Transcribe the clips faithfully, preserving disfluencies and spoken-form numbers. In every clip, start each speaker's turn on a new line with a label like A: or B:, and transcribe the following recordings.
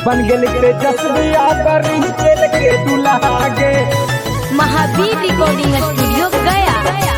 A: बन गेल तेजस्विया बरी चल के दुल्हा गे।
B: महावीर रिकॉर्डिंग स्टूडियो गया।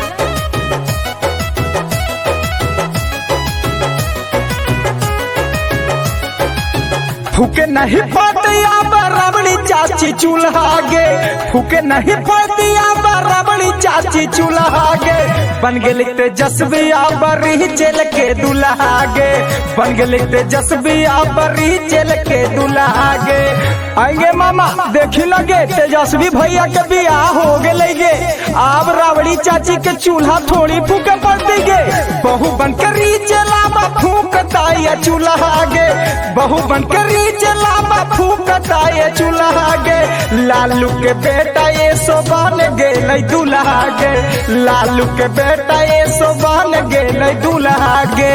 A: फूके नहीं पड़तिया बराबरी चाची चूल्हा गे। फूके नहीं पड़तिया बराबरी चाची चूल्हा गे। बन गेल तेजस्विया बरी चल के दुल्हा गे। बन गेल तेजस्विया बरी चल के दुल्हा गे। आएंगे मामा देखी लगे तेजस्वी भैया के बियाह हो गए गे। अब रावड़ी चाची के चूल्हा थोड़ी फूके पड़ती गे। बहु बनकरी चला फूकता ये चूल्हा गे। बहु बनकरी चला फूकता ये चूल्हा गे। लालू के बेटा ये सो बन गेल दुल्हा गे। लालू के बेटा ये सो बन गेल दुल्हा गे।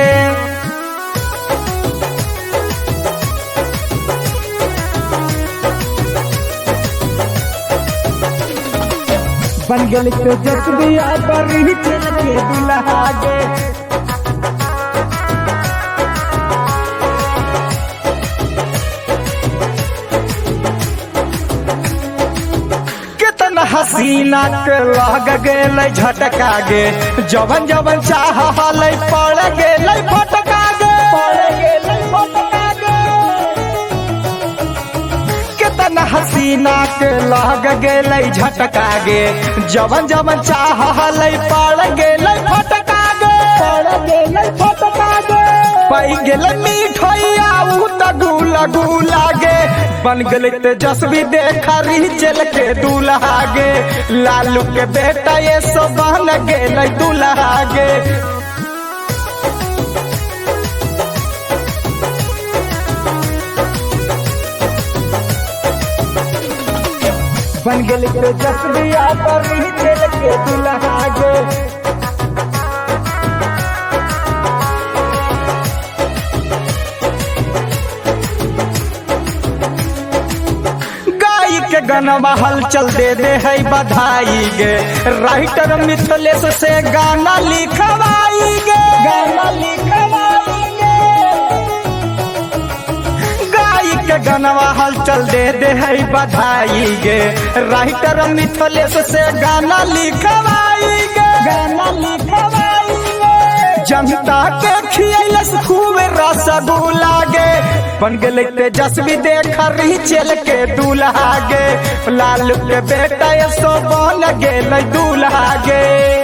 A: बन गेल तेजस्विया बरी चल के दुल्हा गे। हसीना के लग गेल झटका गे। जवन जवन चाह पड़ गेल फटका गे। पड़ गेल फटका गे। कितना हसीना के लग गेल झटका गे। जवन जवन चाह पड़ गेल फटका गे। पड़ गेल फटका गे। पाई गेल मिठैया उ त गुला गुला गे। बन गेल तेजस्वी देखा री चल के दुल्हा गे। लालू के बेटा ये सो बन गेल दुल्हा गे। बन गेल तेजस्विया बरी चल के दुल्हा गे। के गनवा हलचल दे दे है बधाई गे। राइटर मिथलेश से गाना लिखवाई गे। गाना लिखवाई गे। गाय के गनवा हलचल दे दे है बधाई गे। राइटर मिथलेश से गाना लिखवाई गे। गाना लिखवाई गे। जनता के खियलस खूब रसगुल्ला गे। बन गेल तेजस्वी देखा री चल के दुल्हा गे। लालू के बेटा ये सो बन गेल दुल्हा गे।